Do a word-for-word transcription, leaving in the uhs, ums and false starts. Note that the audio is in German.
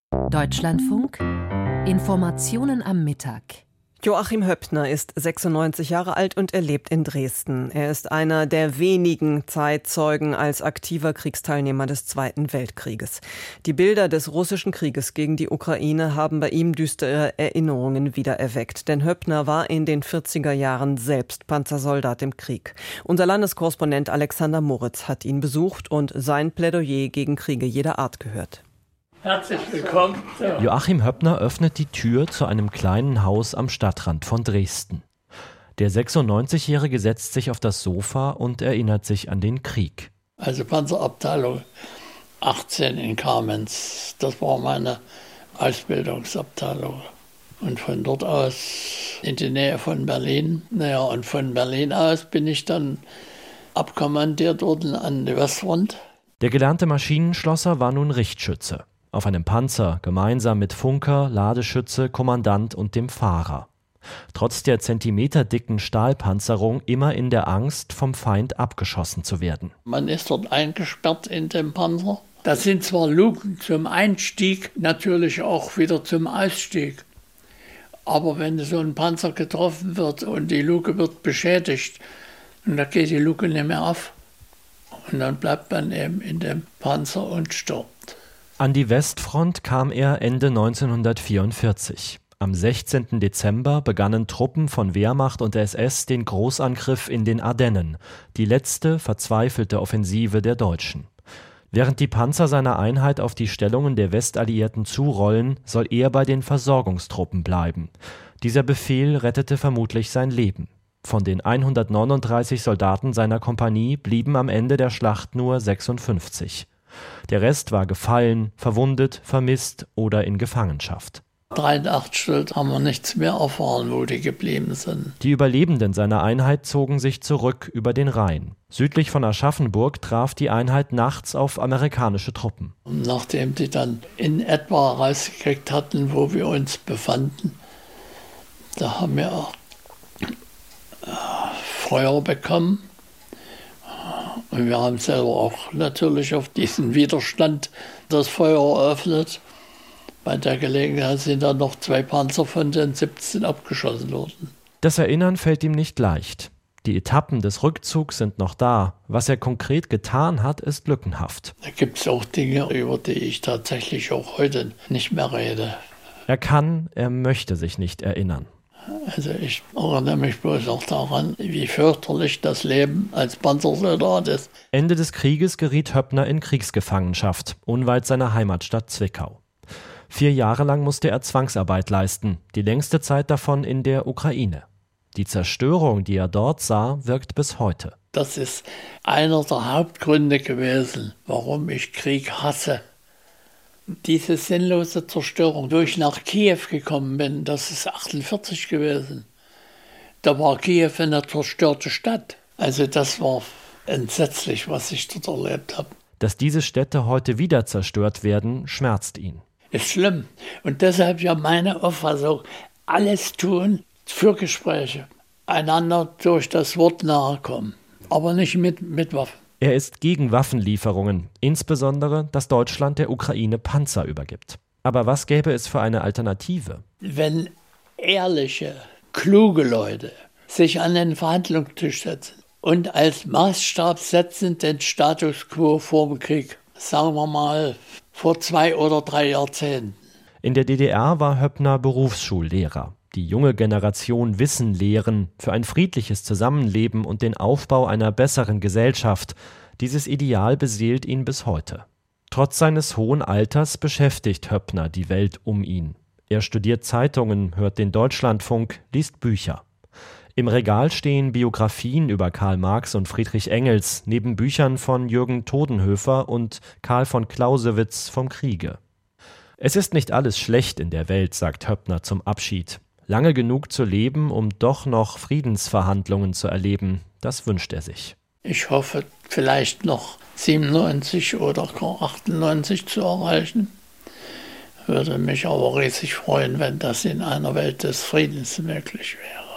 Deutschlandfunk Informationen am Mittag. Joachim Höppner ist sechsundneunzig Jahre alt und er lebt in Dresden. Er ist einer der wenigen Zeitzeugen als aktiver Kriegsteilnehmer des Zweiten Weltkrieges. Die Bilder des russischen Krieges gegen die Ukraine haben bei ihm düstere Erinnerungen wiedererweckt. Denn Höppner war in den vierziger Jahren selbst Panzersoldat im Krieg. Unser Landeskorrespondent Alexander Moritz hat ihn besucht und sein Plädoyer gegen Kriege jeder Art gehört. Herzlich willkommen. Ja. Joachim Höppner öffnet die Tür zu einem kleinen Haus am Stadtrand von Dresden. Der sechsundneunzigjährige setzt sich auf das Sofa und erinnert sich an den Krieg. Also Panzerabteilung achtzehn in Kamenz, das war meine Ausbildungsabteilung. Und von dort aus in die Nähe von Berlin. Naja, und von Berlin aus bin ich dann abkommandiert worden an die Westfront. Der gelernte Maschinenschlosser war nun Richtschütze. Auf einem Panzer, gemeinsam mit Funker, Ladeschütze, Kommandant und dem Fahrer. Trotz der zentimeterdicken Stahlpanzerung immer in der Angst, vom Feind abgeschossen zu werden. Man ist dort eingesperrt in dem Panzer. Das sind zwar Luken zum Einstieg, natürlich auch wieder zum Ausstieg. Aber wenn so ein Panzer getroffen wird und die Luke wird beschädigt, und da geht die Luke nicht mehr auf. Und dann bleibt man eben in dem Panzer und stirbt. An die Westfront kam er Ende neunzehnhundertvierundvierzig. Am sechzehnten Dezember begannen Truppen von Wehrmacht und S S den Großangriff in den Ardennen, die letzte verzweifelte Offensive der Deutschen. Während die Panzer seiner Einheit auf die Stellungen der Westalliierten zurollen, soll er bei den Versorgungstruppen bleiben. Dieser Befehl rettete vermutlich sein Leben. Von den hundertneununddreißig Soldaten seiner Kompanie blieben am Ende der Schlacht nur sechsundfünfzig. Der Rest war gefallen, verwundet, vermisst oder in Gefangenschaft. dreiundachtzig haben wir nichts mehr erfahren, wo die geblieben sind. Die Überlebenden seiner Einheit zogen sich zurück über den Rhein. Südlich von Aschaffenburg traf die Einheit nachts auf amerikanische Truppen. Und nachdem die dann in etwa rausgekriegt hatten, wo wir uns befanden, da haben wir auch Feuer bekommen. Und wir haben selber auch natürlich auf diesen Widerstand das Feuer eröffnet. Bei der Gelegenheit sind dann noch zwei Panzer von den siebzehn abgeschossen worden. Das Erinnern fällt ihm nicht leicht. Die Etappen des Rückzugs sind noch da. Was er konkret getan hat, ist lückenhaft. Da gibt es auch Dinge, über die ich tatsächlich auch heute nicht mehr rede. Er kann, er möchte sich nicht erinnern. Also ich erinnere mich bloß auch daran, wie fürchterlich das Leben als Panzersoldat ist. Ende des Krieges geriet Höppner in Kriegsgefangenschaft, unweit seiner Heimatstadt Zwickau. Vier Jahre lang musste er Zwangsarbeit leisten, die längste Zeit davon in der Ukraine. Die Zerstörung, die er dort sah, wirkt bis heute. Das ist einer der Hauptgründe gewesen, warum ich Krieg hasse. Diese sinnlose Zerstörung, wo ich nach Kiew gekommen bin, das ist achtundvierzig gewesen. Da war Kiew eine zerstörte Stadt. Also das war entsetzlich, was ich dort erlebt habe. Dass diese Städte heute wieder zerstört werden, schmerzt ihn. Ist schlimm. Und deshalb ja meine Auffassung, alles tun für Gespräche. Einander durch das Wort nahe kommen, aber nicht mit, mit Waffen. Er ist gegen Waffenlieferungen, insbesondere, dass Deutschland der Ukraine Panzer übergibt. Aber was gäbe es für eine Alternative? Wenn ehrliche, kluge Leute sich an den Verhandlungstisch setzen und als Maßstab setzen den Status quo vor dem Krieg, sagen wir mal vor zwei oder drei Jahrzehnten. In der D D R war Höppner Berufsschullehrer. Die junge Generation Wissen lehren für ein friedliches Zusammenleben und den Aufbau einer besseren Gesellschaft. Dieses Ideal beseelt ihn bis heute. Trotz seines hohen Alters beschäftigt Höppner die Welt um ihn. Er studiert Zeitungen, hört den Deutschlandfunk, liest Bücher. Im Regal stehen Biografien über Karl Marx und Friedrich Engels, neben Büchern von Jürgen Todenhöfer und Karl von Clausewitz vom Kriege. Es ist nicht alles schlecht in der Welt, sagt Höppner zum Abschied. Lange genug zu leben, um doch noch Friedensverhandlungen zu erleben, das wünscht er sich. Ich hoffe, vielleicht noch siebenundneunzig oder achtundneunzig zu erreichen. Würde mich aber riesig freuen, wenn das in einer Welt des Friedens möglich wäre.